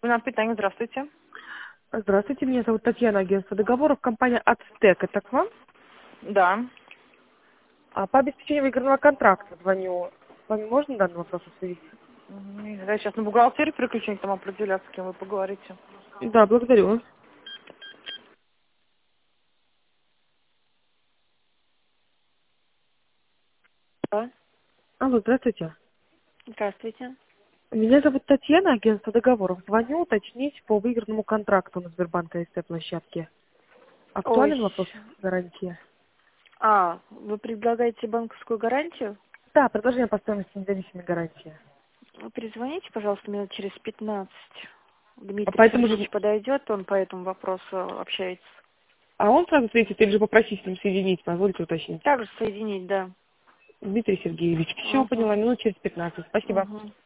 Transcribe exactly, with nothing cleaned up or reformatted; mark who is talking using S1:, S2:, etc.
S1: На питание, здравствуйте.
S2: Здравствуйте, меня зовут Татьяна, агентство договоров, компания «Ацтек». Это к вам?
S1: Да.
S2: А по обеспечению выигранного контракта звоню. С вами можно данный вопрос обсудить?
S1: Мгм. Я сейчас на бухгалтерию переключение, там определяться, с кем вы поговорите.
S2: Да, благодарю.
S1: Да.
S2: Алло, здравствуйте.
S1: Здравствуйте.
S2: Меня зовут Татьяна, агентство договоров. Звоню уточнить по выигранному контракту на Сбербанк АСТ площадке.
S1: Ой,
S2: Актуален вопрос
S1: щ-
S2: гарантии?
S1: а, вы предлагаете банковскую гарантию?
S2: Да, предложение по стоимости независимой гарантии.
S1: Вы перезвоните, пожалуйста, минут через пятнадцать.
S2: А
S1: Дмитрий
S2: поэтому же...
S1: Сергеевич подойдет, он по этому вопросу общается.
S2: А он сразу встретит или же попросить с ним соединить, позвольте уточнить.
S1: Также соединить, да.
S2: Дмитрий Сергеевич, все,
S1: Угу.
S2: поняла, минут через пятнадцать. Спасибо.
S1: Угу.